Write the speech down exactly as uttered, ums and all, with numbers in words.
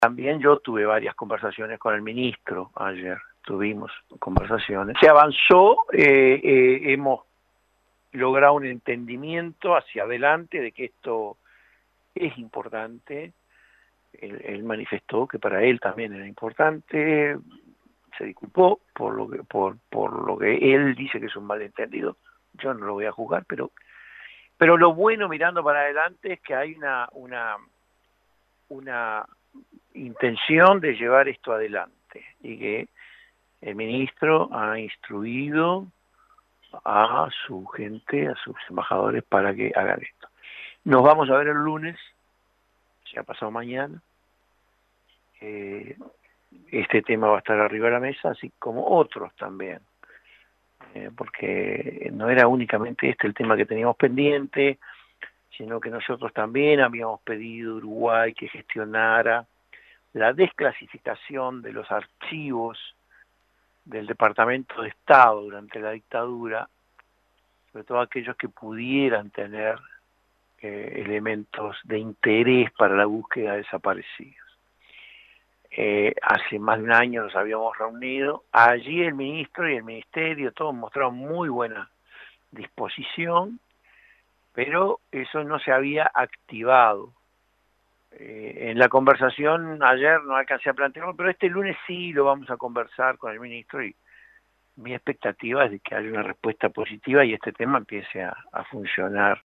También yo tuve varias conversaciones con el ministro ayer, tuvimos conversaciones. Se avanzó, eh, eh, hemos logrado un entendimiento hacia adelante de que esto es importante. Él, él manifestó que para él también era importante, se disculpó por lo que, por, por lo que él dice que es un malentendido. Yo no lo voy a juzgar, pero, pero lo bueno mirando para adelante es que hay una, una, una intención de llevar esto adelante y que el ministro ha instruido a su gente, a sus embajadores para que hagan esto. Nos vamos a ver el lunes, se ha pasado mañana, eh, este tema va a estar arriba de la mesa, así como otros también, eh, porque no era únicamente este el tema que teníamos pendiente, sino que nosotros también habíamos pedido a Uruguay que gestionara la desclasificación de los archivos del Departamento de Estado durante la dictadura, sobre todo aquellos que pudieran tener eh, elementos de interés para la búsqueda de desaparecidos. Eh, hace más de un año nos habíamos reunido, allí el ministro y el ministerio, todos mostraron muy buena disposición, pero eso no se había activado. Eh, en la conversación ayer no alcancé a plantearlo, pero este lunes sí lo vamos a conversar con el ministro y mi expectativa es de que haya una respuesta positiva y este tema empiece a, a funcionar